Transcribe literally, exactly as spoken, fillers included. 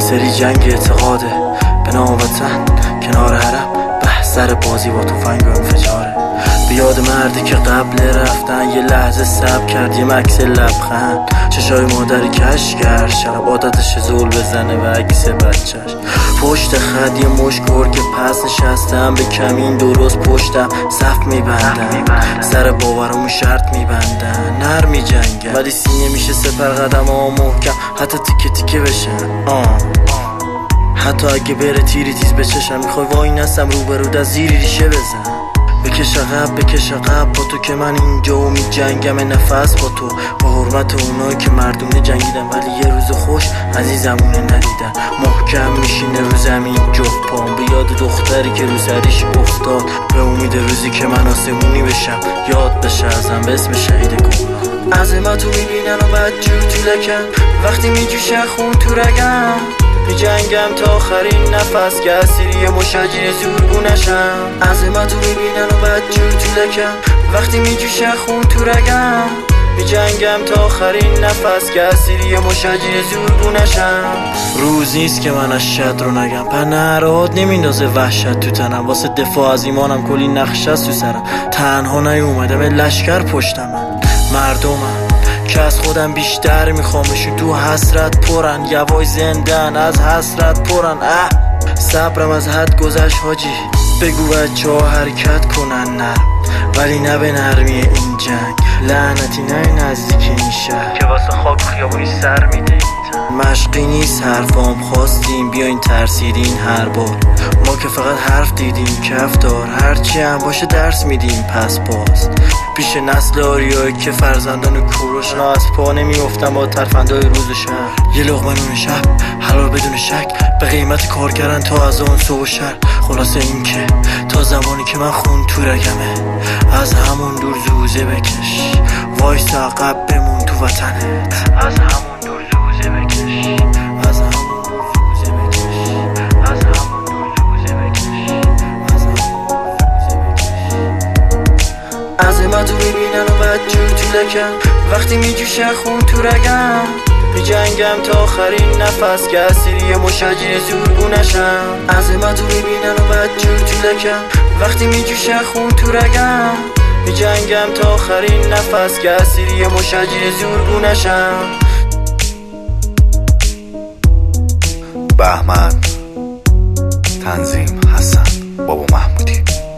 سری جنگ اعتقاده به نام وطن کنار حرم، بحثر بازی با تفنگ و انفجاره. به یاد مردی که قبل رفتن یه لحظه صبر کرد، یه مکس لبخند، چشای مادری کش کرد، شب عادتش زول بزنه و عکس بچهش. پشت خط یه مش گرگ پس نشستم، به کمین درست پشتم صف میبندن، سر باورمو شرط میبندن، نر میجنگن ولی سینه میشه سپر قدم ها محکم، حتی تیکه تیکه بشن آه. حتی اگه بره تیری تیز بچشم، میخوای وای نستم روبرود از زیری ریشه بزن. بکش عقب بکش عقب با تو که من اینجا و می جنگم نفس با تو، با حرمت اونایی که مردونه جنگیدن ولی یه روز خوش عزیزمونه ندیدن. محکم میشینه رو زمین جفت پام، به یاد دختری که رو سریش افتاد، به امید روزی که من آسمونی بشم، یاد بشه ازم به اسم شهید گمراه. عظمتو میبینن و بدجور تو لکن، وقتی میجوشه خون تو رگم، می جنگم تا آخرین نفس که اسیری مشاجر زورگونشم. عظمتو میبینن و بدجور تو لکن، وقتی میجوشه خون تو رگم، می جنگم تا آخرین نفس که اسیری مشاجر زورگونشم. روز نیست که من از شد رو نگم، پر نهرات نمیندازه وحشت تو تنم، واسه دفاع از ایمانم کلی نقش است تو سرم. تنها نیومدم لشکر پشتمم، مردمم که از خودم بیشتر میخوامشون، تو حسرت پرن، یوای زندن از حسرت پرن. اه صبرم از حد گذشت حاجی، بگو بچه ها حرکت کنن نرم، ولی نه به نرمی این جنگ، لعنتی نه نزدیک این شهر که واسه خاک خیابونی سر میده. مشقی نیست حرفام خواستیم بیاین ترسیدین هر بار، ما که فقط حرف دیدیم کف دار، هرچی هم باشه درس میدیم پس باز. پیش نسل آریایی که فرزندان کوروشن از پا نمیافتن با ترفندهای روز و شهر. یه لقمه نون شب حلال بدون شک، به قیمت کار کردن تا از اون صبح و شهر. خلاصه این که تا زمانی که من خون تو رگمه، از همون دور زوزه بکش، وایس عقب بمون تو وطنت، از همون دور زوزه بکش، از همون دور زوزه بکش، از همون دور زوزه بکش، از همون دور زوزه بکش. عظمتو میبینن و بدجور تو لکن، وقتی میجوشه خون تو رگم، می جنگم تا آخرین نفس که اسیری مشاجر زورگونشم. عظمتو میبینن و بدجور تو لکن، وقتی میجوشه خون تو رگم، می جنگم تا آخرین نفس که اسیری مشاجر زورگونشم. بهمن، تنظیم حسن بابا محمودی.